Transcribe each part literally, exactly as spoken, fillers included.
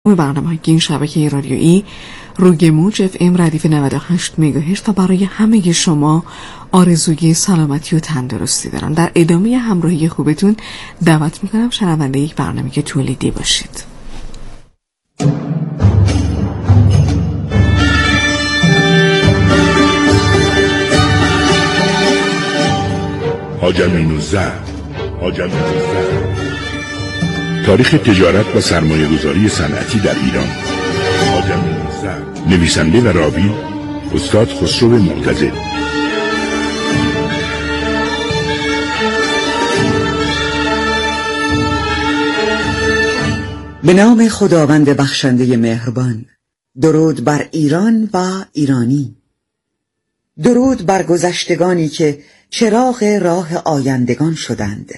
برنامه که این شبکه رادیویی روی موج اف ام ردیف نود و هشت مگاهرتز و برای همه شما آرزوی سلامتی و تندرستی دارم. در ادامه همراهی خوبتون دعوت میکنم شنونده یک برنامه که تولیدی باشید. حاج امین‌الزرد حاج امین‌الزرد تاریخ تجارت و سرمایه‌گذاری صنعتی در ایران. حاج امین‌الزرد نویسنده و راوی استاد خسرو معتزد. به نام خداوند بخشنده مهربان. درود بر ایران و ایرانی. درود بر گذشتگانی که چراغ راه آیندگان شدند.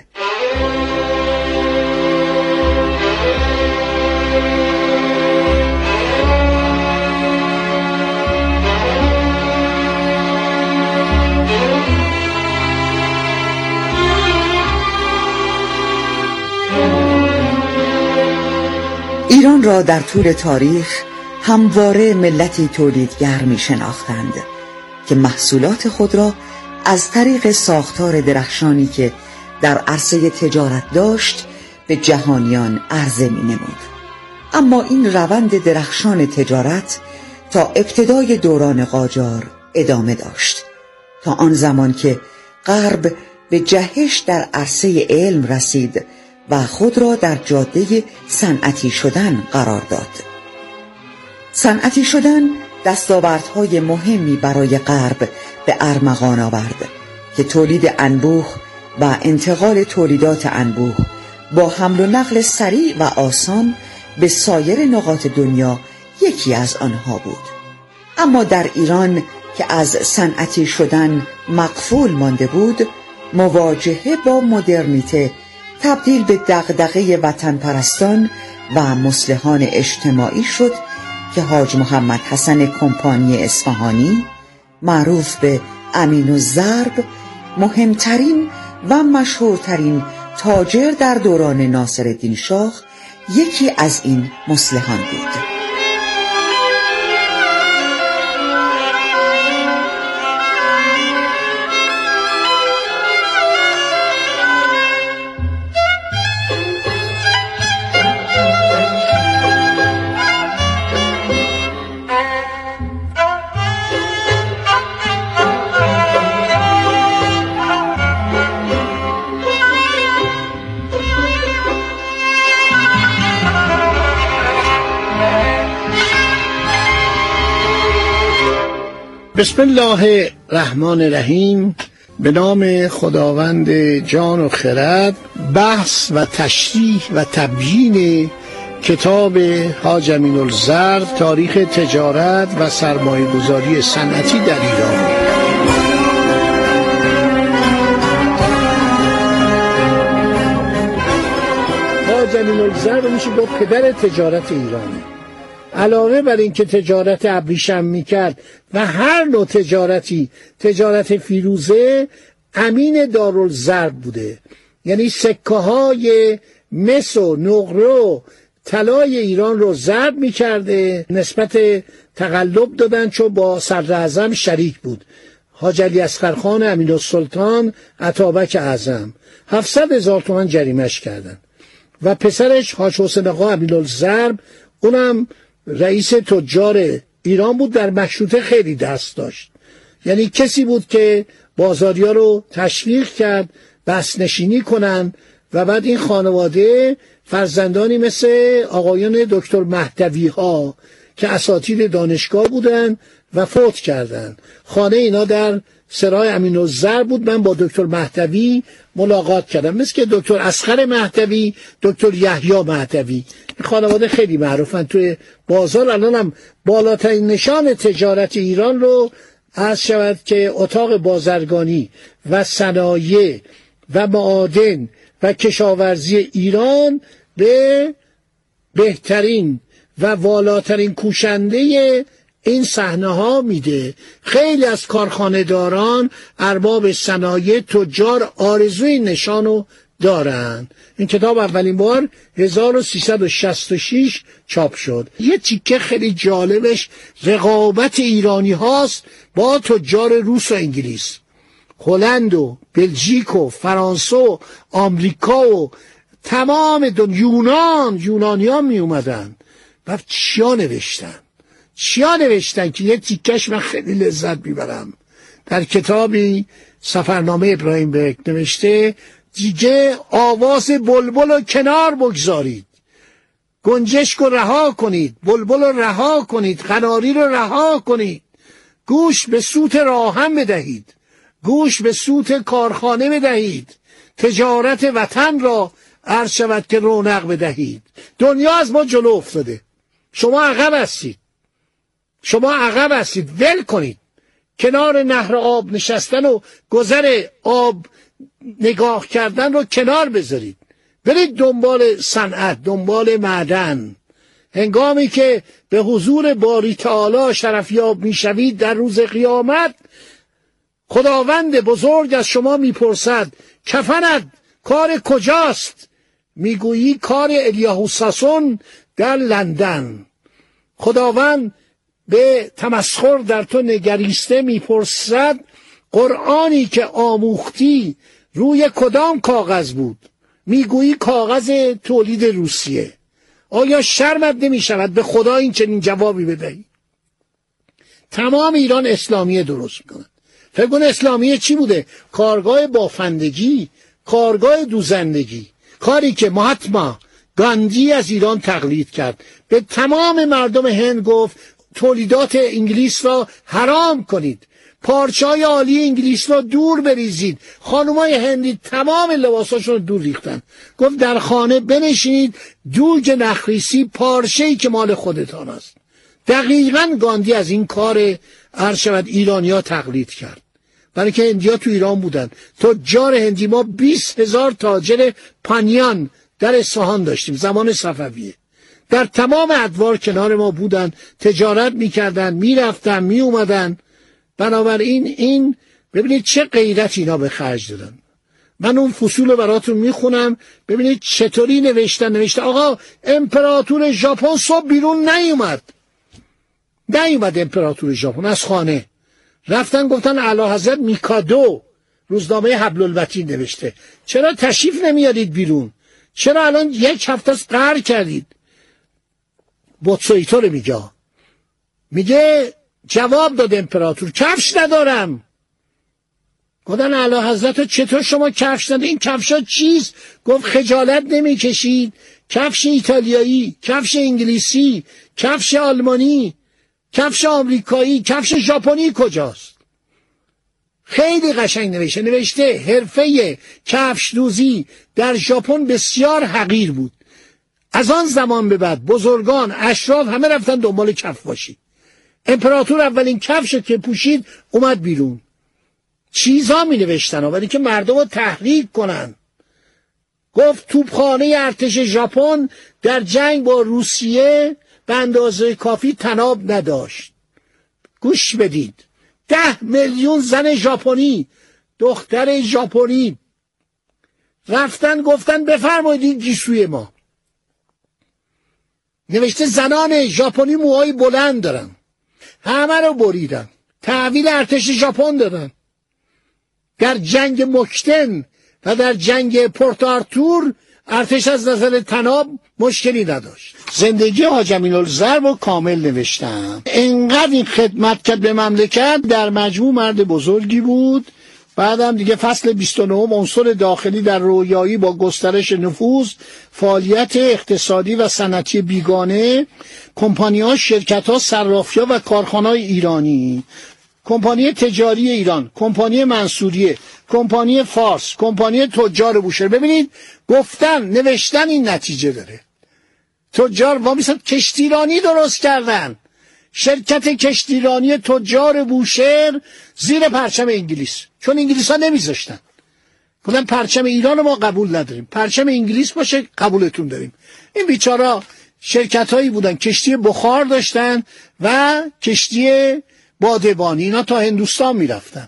ایران را در طول تاریخ همواره ملتی تولیدگر می شناختند که محصولات خود را از طریق ساختار درخشانی که در عرصه تجارت داشت به جهانیان عرضه می نمود. اما این روند درخشان تجارت تا ابتدای دوران قاجار ادامه داشت، تا آن زمان که غرب به جهش در عرصه علم رسید و خود را در جاده صنعتی شدن قرار داد. صنعتی شدن دستاوردهای مهمی برای غرب به ارمغان آورد که تولید انبوه و انتقال تولیدات انبوه با حمل و نقل سریع و آسان به سایر نقاط دنیا یکی از آنها بود. اما در ایران که از صنعتی شدن مغفول مانده بود، مواجهه با مدرنیته تبدیل به دغدغه وطن پرستان و مصلحان اجتماعی شد که حاج محمد حسن کمپانی اصفهانی معروف به امین‌الضرب مهمترین و مشهورترین تاجر در دوران ناصرالدین شاه یکی از این مصلحان بود. بسم الله الرحمن الرحیم. به نام خداوند جان و خرد. بحث و تشریح و تبیین کتاب حاج امین‌الضرب تاریخ تجارت و سرمایه‌گذاری صنعتی در ایران. حاج امین‌الضرب میشه گفت پدر تجارت ایرانه. علاوه بر این که تجارت ابریشم میکرد و هر نوع تجارتی، تجارت فیروزه، امین دارالضرب بوده. یعنی سکه های مس و نقره و طلای ایران رو ضرب میکرده، نسبت تقلب دادن چون با صدراعظم شریک بود، حاج علی اصغرخان امین‌السلطان اتابک اعظم. هفتصد هزار تومان جریمش کردن و پسرش حاج حسین آقا امین‌الضرب، اونم رئیس تجار ایران بود، در مشروطه خیلی دست داشت. یعنی کسی بود که بازاریا رو تشویق کرد بس نشینی کنن و بعد این خانواده فرزندانی مثل آقایان دکتر مهدوی ها که اساتید دانشگاه بودن و فوت کردن. خانه اینا در سرای امین‌الضرب بود. من با دکتر مهدوی ملاقات کردم، مثل که دکتر اصغر مهدوی، دکتر یحیی مهدوی. این خانواده خیلی معروفن توی بازار. الان هم بالاترین نشان تجارت ایران رو عرض شود که اتاق بازرگانی و صنایع و معادن و کشاورزی ایران به بهترین و والاترین کوشنده این صحنه ها میده. خیلی از کارخانه داران، ارباب صنایع، تجار آرزوی نشانو دارن. این کتاب اولین بار هزار و سیصد و شصت و شش چاپ شد. یه تیکه خیلی جالبش رقابت ایرانی هاست با تجار روس و انگلیس، هلند و بلژیک و فرانسه و آمریکا و تمام دنیا. یونان یونانی ها می اومدن و چیا نوشتن چیا نوشتن که یه تیکش من خیلی لذت میبرم. در کتابی سفرنامه ابراهیم بک نوشته دیگه آواز بلبل رو کنار بگذارید، گنجشک رو رها کنید، بلبل رو رها کنید، قناری رو رها کنید، گوش به صوت راهن بدهید، گوش به صوت کارخانه بدهید، تجارت وطن را عرض شود که رونق بدهید. دنیا از ما جلو افتاده، شما عقب هستید، شما عقب هستید. ول کنید، کنار نهر آب نشستن و گذر آب نگاه کردن رو کنار بذارید، برید دنبال صنعت، دنبال معدن. هنگامی که به حضور باری تعالی شرفیاب میشوید در روز قیامت، خداوند بزرگ از شما میپرسد کفنت کار کجاست؟ میگویی کار الیاهو ساسون در لندن. خداوند به تمسخر در تو نگریسته میپرسد قرآنی که آموختی روی کدام کاغذ بود؟ میگویی کاغذ تولید روسیه. آیا شرمت نمیشود به خدا این چنین جوابی بدهی؟ تمام ایران اسلامیه درست میکنن. فکر کن اسلامیه چی بوده؟ کارگاه بافندگی، کارگاه دوزندگی، کاری که مهاتما گاندی از ایران تقلید کرد. به تمام مردم هند گفت تولیدات انگلیس را حرام کنید، پارچه‌های عالی انگلیس را دور بریزید. خانمای هندی تمام لباساشون رو دور ریختن. گفت در خانه بنشینید، دوج نخریسی پارچه‌ای که مال خودتان است. دقیقاً گاندی از این کار عرض شود ایرانی‌ها تقلید کرد، برای که هندی‌ها تو ایران بودن. تجار هندی، ما بیست هزار تاجر پانیان در اصفهان داشتیم زمان صفویه، در تمام ادوار کنار ما بودن، تجارت میکردن، میرفتن میومدن. بنابراین این ببینید چه غیرت اینا به خرج دادن. من اون فصول رو براتون میخونم ببینید چطوری نوشتن. نوشته آقا امپراتور ژاپن صبح بیرون نیومد نیومد امپراتور ژاپن از خانه. رفتن گفتن اعلیحضرت میکادو، روزنامه حبل الوتین نوشته، چرا تشریف نمیارید بیرون؟ چرا الان یک هفته است قهر کردید؟ بوتسویتو رو میگه میگه جواب داد امپراتور کفش ندارم. گفتن اعلیحضرت چطور شما کفش ندارید؟ این کفشا چیست؟ گفت خجالت نمیکشید؟ کفش ایتالیایی، کفش انگلیسی، کفش آلمانی، کفش آمریکایی، کفش ژاپنی کجاست؟ خیلی قشنگ نوشته. نوشته حرفه کفش دوزی در ژاپن بسیار حقیر بود. از آن زمان به بعد بزرگان، اشراف همه رفتن دنبال کف باشی. امپراتور اولین کفش که پوشید اومد بیرون. چیزا می نوشتن ولی که مردم رو تحریک کنن. گفت توپخانه ارتش ژاپن در جنگ با روسیه به اندازه کافی تناب نداشت. گوش بدید، ده میلیون زن ژاپنی، دختر ژاپنی رفتن گفتن بفرمایید این گیسوی ما. نوشته زنان ژاپنی موهای بلند دارن، همه رو بریدن، تحویل ارتش ژاپن دادن. در جنگ مکتن و در جنگ پورت آرتور ارتش از نظر تناب مشکلی نداشت. زندگی حاج امین‌الضرب رو کامل نوشتم. انقدر این خدمت کرد به مملکت، در مجموع مرد بزرگی بود. بعدم دیگه فصل بیست و نه عنصر داخلی در رویایی با گسترش نفوذ، فعالیت اقتصادی و صنعتی بیگانه، کمپانی‌ها، شرکت‌ها، صرافی‌ها و کارخانه‌های ایرانی، کمپانی تجاری ایران، کمپانی منصوریه، کمپانی فارس، کمپانی تجار بوشهر. ببینید گفتن نوشتن این نتیجه داره. تجار وامیستن کشتیرانی درست کردن، شرکت کشتیرانی تجار بوشهر زیر پرچم انگلیس، چون انگلیس ها نمیذاشتن. گفتن پرچم ایران ما قبول نداریم، پرچم انگلیس باشه قبولتون داریم. این بیچارا شرکت هایی بودن کشتی بخار داشتن و کشتی بادبانی، اینا تا هندوستان میرفتن.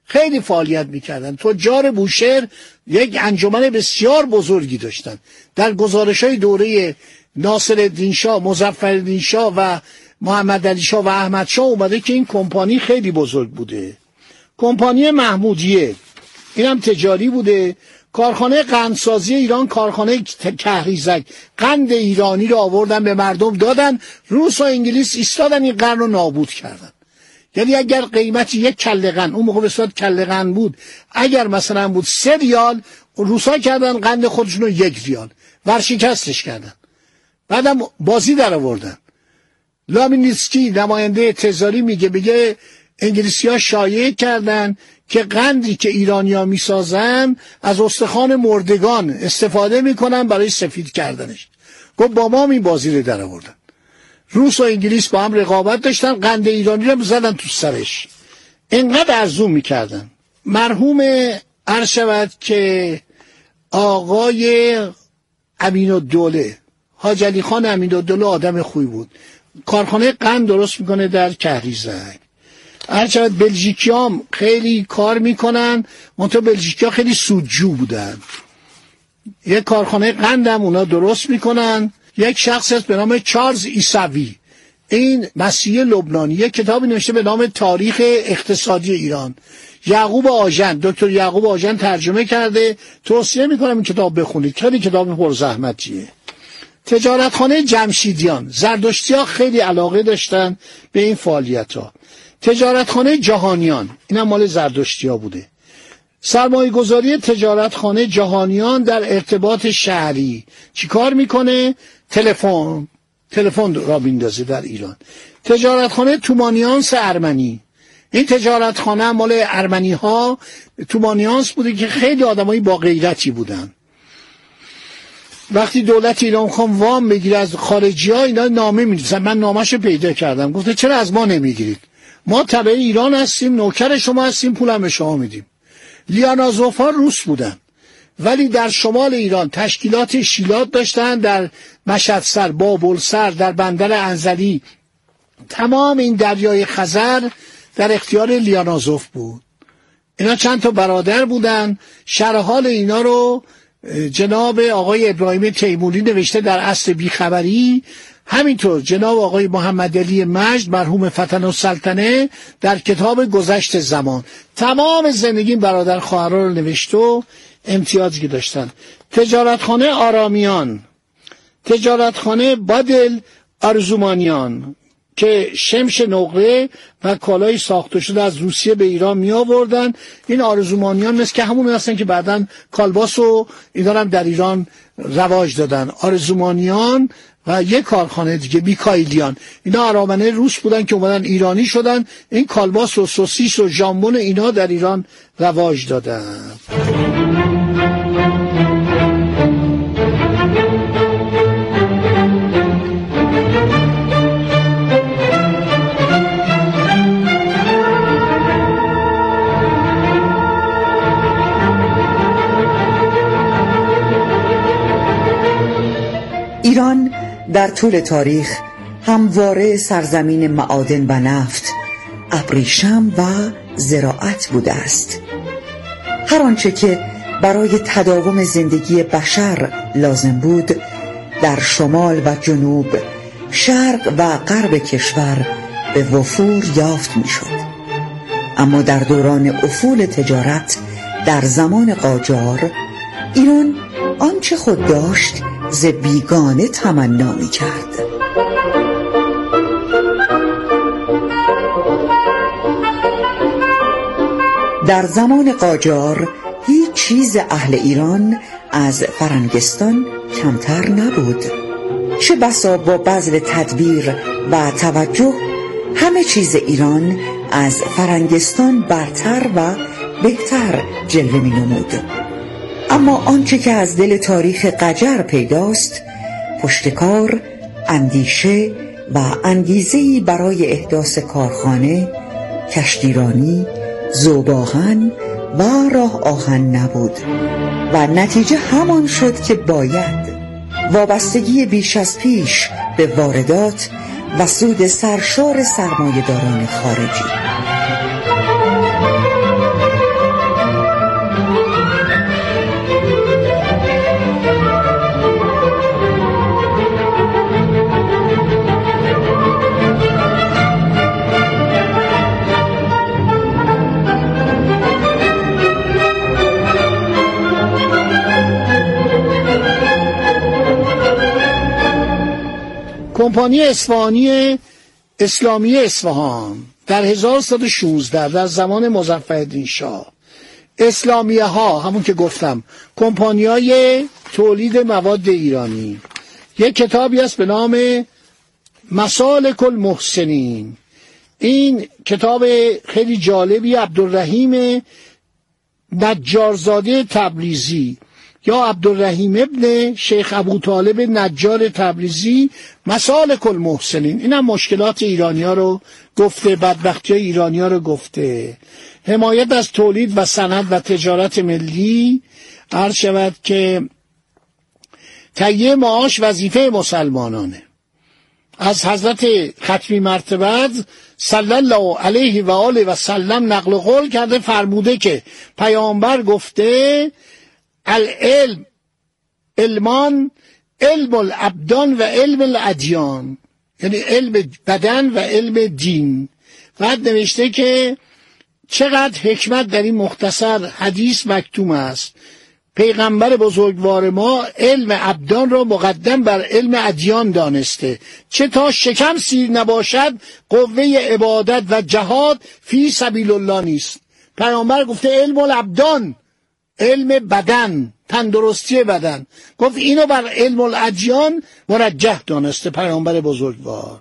خیلی فعالیت میکردن. تجار بوشهر یک انجمن بسیار بزرگی داشتن. در گزارش‌های دوره ناصرالدین شاه، مظفرالدین شاه و محمد علی شاه و احمد شاه اومده که این کمپانی خیلی بزرگ بوده. کمپانی محمودیه اینم تجاری بوده. کارخانه قندسازی ایران، کارخانه کهریزک، قند ایرانی رو آوردن به مردم دادن. روس و انگلیس ایستادن این قند رو نابود کردن. یعنی اگر قیمت یک کله قند، اون موقع به صورت کله قند بود، اگر مثلا بود سه ریال، روسا کردن قند خودشون رو یک ریال، ورشکستش کردن. بعدم بازی در آوردن. لامینیسکی نماینده تزاری میگه بگه انگلیسی ها شایعه کردن که قندی که ایرانیا میسازن از استخوان مردگان استفاده میکنن برای سفید کردنش. گفت با ما این بازی رو در آوردن. روس و انگلیس با هم رقابت داشتن، قند ایرانی رو زدن تو سرش، اینقدر ارزون میکردن. مرحوم عرض شود که آقای امین‌الدوله، حاج علی خان امین‌الدوله آدم خوبی بود، کارخانه قند درست میکنه در کهریزک. عرض شود بلژیکی هم خیلی کار میکنن، منتها بلژیکی ها خیلی سودجو بودن. یک کارخانه قند هم اونا درست میکنن. یک شخص هست به نام چارلز عیسوی، این مسیحی لبنانی، یک کتابی نوشته به نام تاریخ اقتصادی ایران. یعقوب آژن، دکتر یعقوب آژن ترجمه کرده. توصیه میکنم این کتاب بخونید، خیلی کتاب پرزحمتیه. تجارتخانه جمشیدیان، زردشتی ها خیلی علاقه داشتن به این فعالیت ها. تجارتخانه جهانیان، این هم مال زردشتی ها بوده. سرمایه گذاری تجارتخانه جهانیان در ارتباط شهری چی کار میکنه؟ تلفن تلفن را بیندازه در ایران. تجارتخانه تومانیانس ارمنی، این تجارتخانه مال ارمنی ها، تومانیانس بوده که خیلی آدمایی با غیرتی بودن. وقتی دولت ایران خواهم وام بگیره از خارجی ها، اینا نامه می‌نویسن. من نامه‌شو پیدا کردم، گفته چرا از ما نمیگیرید؟ ما تبع ایران هستیم، نوکر شما هستیم، پولم به شما میدیم. لیانازوف ها روس بودن ولی در شمال ایران تشکیلات شیلات داشتن، در مشهدسر، بابلسر، در بندر انزلی. تمام این دریای خزر در اختیار لیانازوف بود. اینا چند تا برادر بودن. شرح حال اینا رو جناب آقای ابراهیم تیموری نوشته در اصل بیخبری. همینطور جناب آقای محمد علی مجد مرحوم فتن السلطنه در کتاب گذشت زمان تمام زندگی برادر خواهرها رو نوشته و امتیازی داشتن. تجارتخانه آرامیان، تجارتخانه بادل آرزومانیان که شمش نقره و کالای ساخته شده از روسیه به ایران می آوردن. این آرزومانیان مثل که همون هستن که بعداً کالباس و اینا هم در ایران رواج دادن. آرزومانیان و یک کارخانه دیگه میکائیلیان، اینا آرامنه روس بودن که اومدن ایرانی شدن. این کالباس و سوسیس و ژامبون اینا در ایران رواج دادن. ایران در طول تاریخ همواره سرزمین معادن و نفت، ابریشم و زراعت بوده است. هر آنچه که برای تداوم زندگی بشر لازم بود در شمال و جنوب، شرق و غرب کشور به وفور یافت می شد. اما در دوران افول تجارت در زمان قاجار، ایران آنچه خود داشت ز بیگانه تمنا می کرد. در زمان قاجار هیچ چیز اهل ایران از فرنگستان کمتر نبود. چه بسا با بذل تدبیر و توجه همه چیز ایران از فرنگستان برتر و بهتر جلوه می نمود. اما آنچه که از دل تاریخ قجر پیداست، پشتکار، اندیشه و انگیزه‌ای برای احداث کارخانه، کشتیرانی، ذوب‌آهن و راه آهن نبود و نتیجه همان شد که باید وابستگی بیش از پیش به واردات و سود سرشار سرمایه‌داران خارجی. کمپانی اصفهانی اسلامی اصفهان در هزار و سیصد و شانزده در زمان مظفرالدین شاه، اسلامیه ها همون که گفتم کمپانی‌های تولید مواد ایرانی، یک کتابی است به نام مسالک المحسنین. این کتاب خیلی جالبی عبدالرحیم نجارزاده تبریزی یا عبدالرحیم ابن شیخ ابوطالب نجار تبریزی، مسالک المحسنین. این هم مشکلات ایرانی ها رو گفته، بدبختی های ایرانی ها رو گفته، حمایت از تولید و صنعت و تجارت ملی. عرض شود که تهیه معاش وظیفه مسلمانانه. از حضرت ختمی مرتبت صلی الله علیه و آله و سلم نقل قول کرده، فرموده که پیامبر گفته العلم علمان، علم الابدان و علم الادیان، یعنی علم بدن و علم دین. بعد نوشته که چقدر حکمت در این مختصر حدیث مکتوم است. پیغمبر بزرگوار ما علم ابدان را مقدم بر علم ادیان دانسته، چه تا شکم سیر نباشد قوه عبادت و جهاد فی سبیل الله نیست. پیامبر گفته علم الابدان، علم بدن، تندرستی بدن، گفت اینو بر علم الادیان مرجح دانسته پیامبر بزرگوار.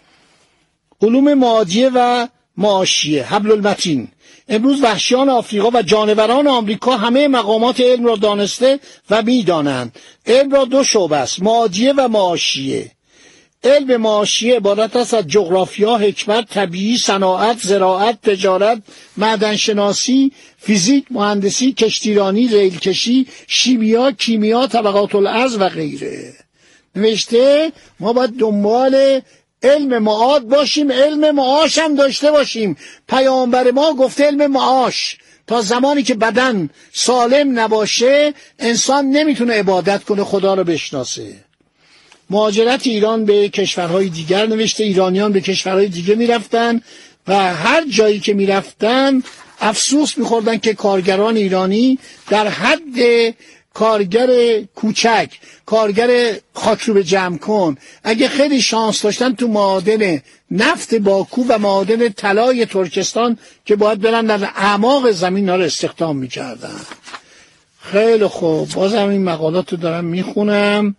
علوم مادیه و معاشیه، حبل المتین. امروز وحشیان آفریقا و جانوران آمریکا همه مقامات علم را دانسته و می‌دانند. علم را دو شعبه است، مادیه و معاشیه. علم معاشیه عبارت است از جغرافیا، حکمت، طبیعی، صناعت، زراعت، تجارت، معدنشناسی، فیزیک، مهندسی، کشتیرانی، ریلکشی، شیمیا، کیمیا، طبقات الارض و غیره. نوشته ما باید دنبال علم معاد باشیم، علم معاش هم داشته باشیم. پیامبر ما گفته علم معاش، تا زمانی که بدن سالم نباشه انسان نمیتونه عبادت کنه، خدا رو بشناسه. مهاجرت ایران به کشورهای دیگر، نوشته ایرانیان به کشورهای دیگه میرفتن و هر جایی که میرفتن افسوس میخوردن که کارگران ایرانی در حد کارگر کوچک، کارگر خاک رو به جمع کن، اگه خیلی شانس داشتن تو معادن نفت باکو و معادن طلای ترکستان که باید برن در اعماق زمین ها رو استخدام میکردن. خیلی خوب، بازم این مقالات رو دارم میخونم.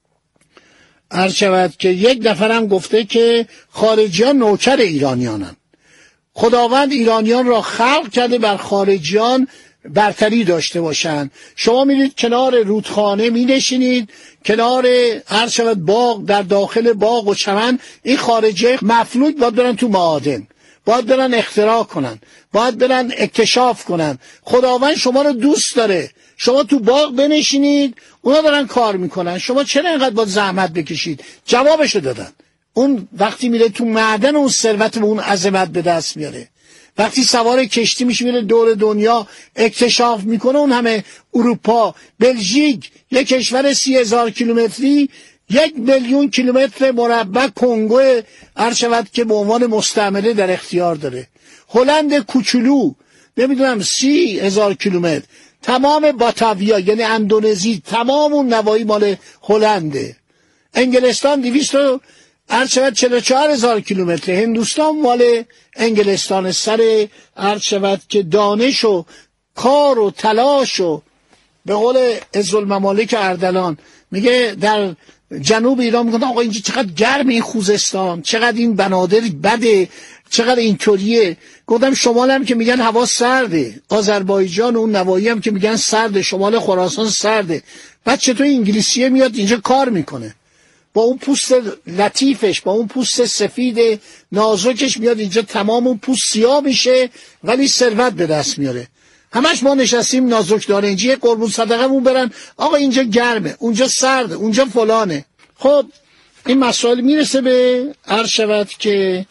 عرض شود که یک نفرم گفته که خارجیان نوکر ایرانیانن. خداوند ایرانیان را خلق کرده بر خارجیان برتری داشته باشند. شما میرید کنار رودخانه مینشینید، کنار هر شود باغ، در داخل باغ و چمن، این خارجی مفلوک باید برن تو معادن، باید برن اختراع کنن، باید برن اکتشاف کنن. خداوند شما رو دوست داره، شما تو باغ بنشینید، اونا دارن کار میکنن، شما چرا اینقدر باید زحمت بکشید؟ جوابشو دادن. اون وقتی میره تو معدن اون ثروت و اون عظمت به دست میاره. وقتی سوار کشتی میشه میره دور دنیا اکتشاف میکنه، اون همه اروپا، بلژیک، یک کشور سی هزار کیلومتری، یک میلیون کیلومتر مربع کنگو عرض شود که به عنوان مستعمره در اختیار داره. هلند کوچولو نمیدونم سی هزار کیلومتر، تمام باتاویا یعنی اندونزی، تمام اون نواحی مال هلنده. انگلستان دویست و عرض شود چهل و چهار هزار کیلومتر، هندوستان مال انگلستان. سر عرض شود که دانش و کار و تلاش و به قول عزالممالک اردلان میگه در جنوب ایران میگن آقا اینجا چقدر گرم، این خوزستان چقدر این بنادر بده، چقدر اینطوریه. گفتم شمال هم که میگن هوا سرده، آذربایجان و اون نواحی هم که میگن سرده، شمال خراسان سرده. بعد چطور انگلیسیه میاد اینجا کار میکنه، با اون پوست لطیفش، با اون پوست سفید نازکش میاد اینجا، تمام اون پوست سیاه میشه ولی ثروت به دست میاره. همش ما نشستیم نازک داره اینجا یه قربون صدقمون برن آقا اینجا گرمه، اونجا سرده، اونجا فلانه. خب این مسائل میرسه به عرض شود که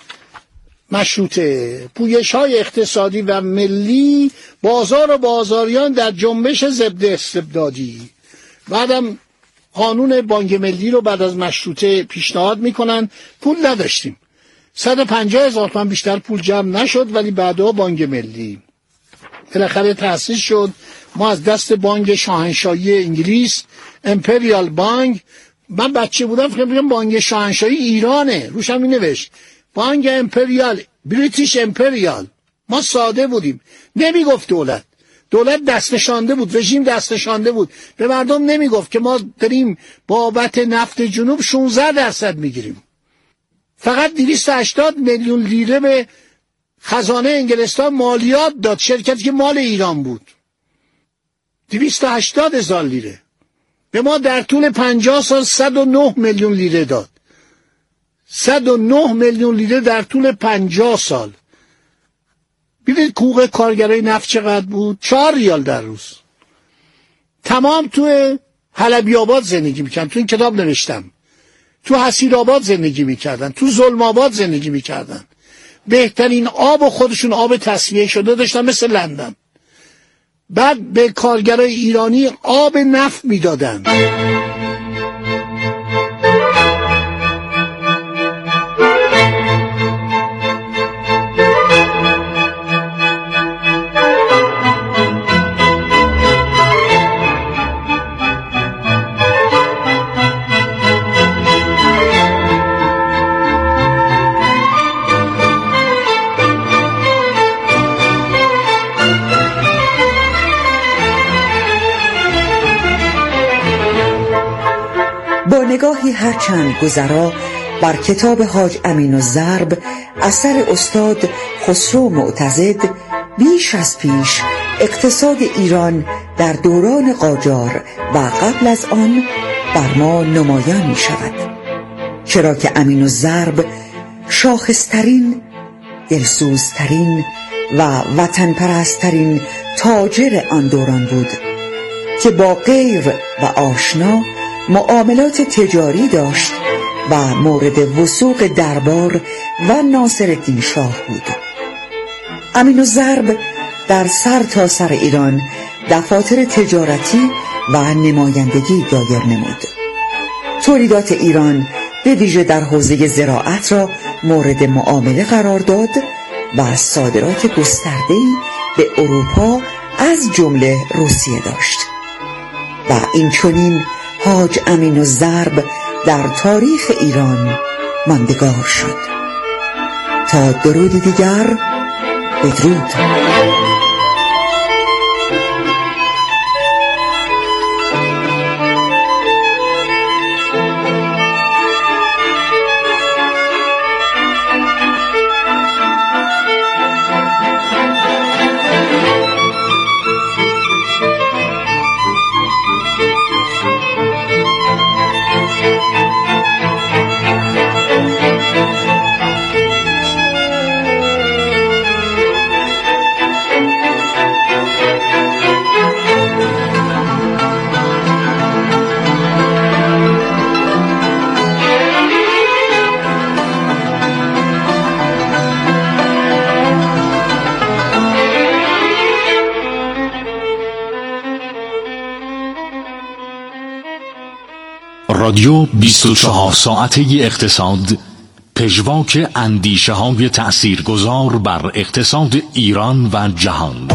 مشروطه، پویش های اقتصادی و ملی، بازار و بازاریان در جنبش ضد استبدادی. بعدم قانون بانک ملی رو بعد از مشروطه پیشنهاد میکنن. پول نداشتیم، صد و پنجاه هزار تومان بیشتر پول جمع نشد، ولی بعدا بانک ملی بالاخره تأسیس شد. ما از دست بانک شاهنشاهی انگلیس، امپریال بانک، من بچه بودم فکر می‌کردم بانک شاهنشاهی ایرانه، روش هم می‌نوشت بانک امپریال، بریتیش امپریال. ما ساده بودیم، نمیگفت دولت دولت دست نشانده بود، رژیم دست نشانده بود، به مردم نمیگفت که ما داریم بابت نفت جنوب شانزده درصد میگیریم. فقط دویست و هشتاد میلیون لیره به خزانه انگلستان مالیات داد، شرکتی که مال ایران بود. دویست و هشتاد هزار لیره. به ما در طول پنجاه سال صد و نه میلیون لیره داد. صد و نه میلیون لیره در طول پنجاه سال. ببینید حقوق کارگرای نفت چقدر بود؟ چهار ریال در روز. تمام تو حلبی آباد زندگی میکردن، تو این کتاب نوشتم. تو حسیر آباد زندگی میکردن، تو ظلم آباد زندگی میکردن. بهترین آب خودشون آب تصفیه شده داشتن مثل لندن. بعد به کارگرای ایرانی آب نفت میدادن. با نگاهی هرچند گذرا بر کتاب حاج امین‌الضرب اثر استاد خسرو معتضد، بیش از پیش اقتصاد ایران در دوران قاجار و قبل از آن بر ما نمایان می شود، چرا که امین‌الضرب شاخصترین، دلسوزترین و وطن پرستترین تاجر آن دوران بود که با غیر و آشنا معاملات تجاری داشت و مورد وثوق دربار و ناصرالدین شاه بود. امین‌الضرب در سر تا سر ایران دفاتر تجارتی و نمایندگی دایر نمود. تولیدات ایران به ویژه در حوزه زراعت را مورد معامله قرار داد و صادرات گسترده‌ای به اروپا از جمله روسیه داشت و این چنین حاج امین‌الضرب در تاریخ ایران ماندگار شد. تا درودی دیگر، بدرود. رادیو بیست و چهار ساعته اقتصاد، پژواک اندیشه های تأثیرگذار بر اقتصاد ایران و جهان.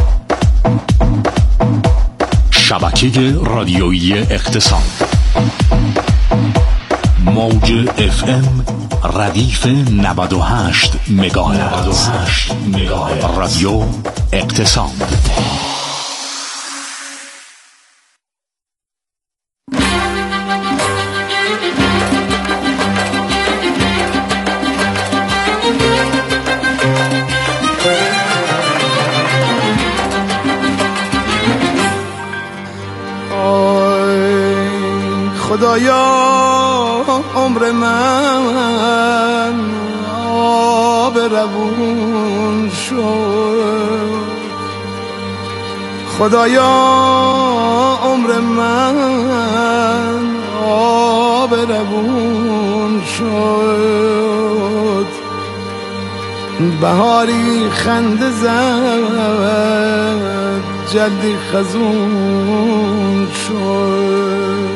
شبکه رادیویی اقتصاد، موج اف ام ردیف نود و هشت مگاهرتز. رادیو اقتصاد. خدایا عمر من آب روون شد، خدایا عمر من آب روون شد، بهاری خنده زد جلدی خزون شد،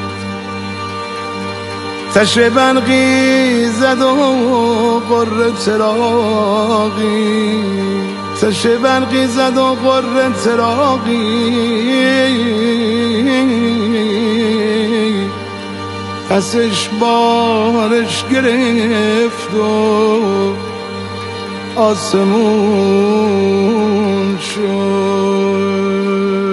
تشر برقی زد و قره چراغی، تشر برقی زد و قره چراغی، پسش بارش گرفت و آسمون شد.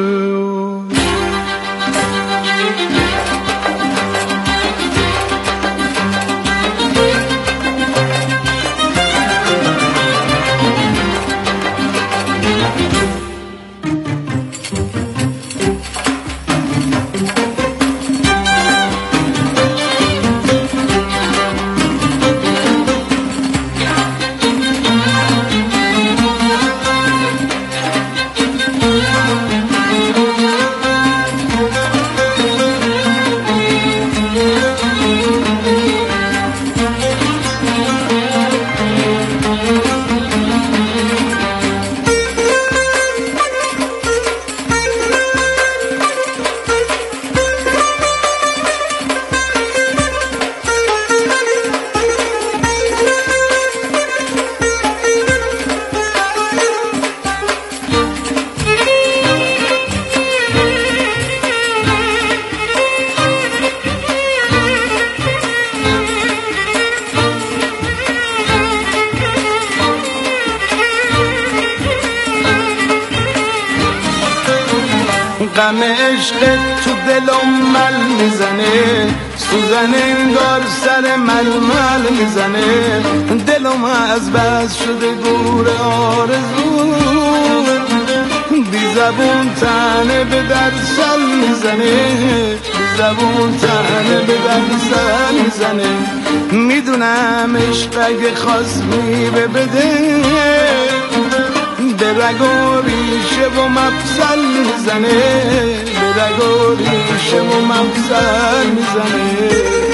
غم عشق تو دلم مل میزنه، سوزن انگار سر ململ میزنه، دلم از بس شده گور آرزو، بی زبون تنه به در سل میزنه، بی زبون تنه به در سل میزنه. میدونم عشق اگه خواست میوه بده، به رگ و ریشه و مفصل میزنه، به رگ و ریشه و مفصل میزنه.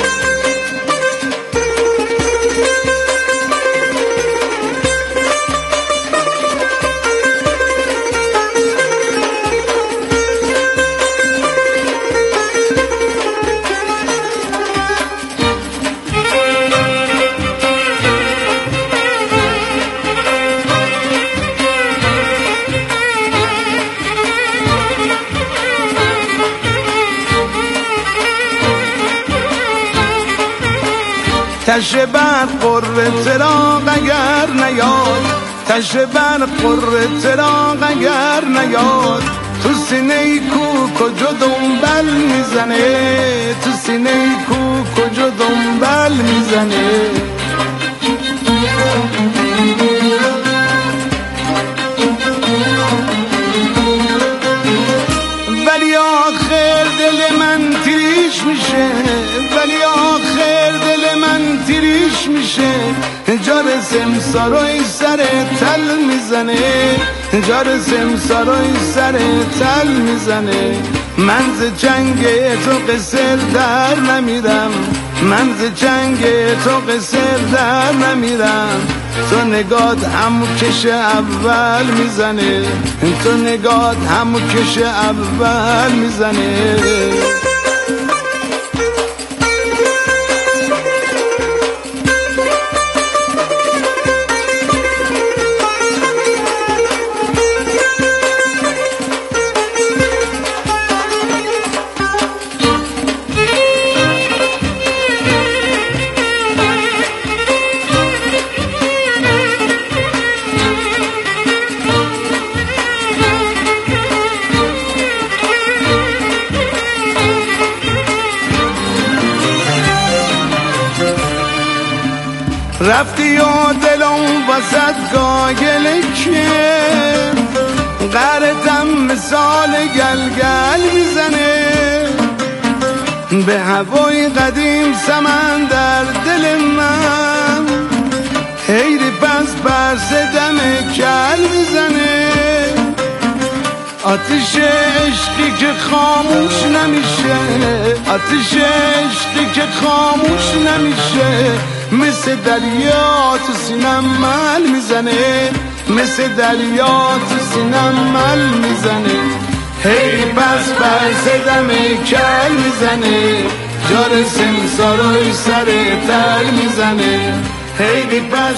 تشه بر قره تراغ اگر نیاد، تشه بر قره تراغ اگر نیاد، تو سینه کو کجا دنبل میزنه، تو سینه کو کجا دنبل میزنه. ولی آخر دل من تیریش میشه، ولی آخر دل من تیریش میشه، جار سمسارای سر تل میزنه، جار سمسارای سر تل میزنه. من ز جنگ تو قصر در نمیرم، من ز جنگ تو قصر در نمیرم، تو نگات همو کش اول میزنه، تو نگات همو کش اول میزنه. رفتی و دلم وسط گاگل که غرتم مثال گلگل میزنه، به هوای قدیم سمن در دل من، حیری پس برس دم کل میزنه. آتش عشقی که خاموش نمیشه، آتش عشقی که خاموش نمیشه، مثل دریا تو سینم مل میزنه، مثل دریا تو سینم مل میزنه. هی پس بر زدم کل میزنه، جار سمسارای سر تل میزنه. هی پس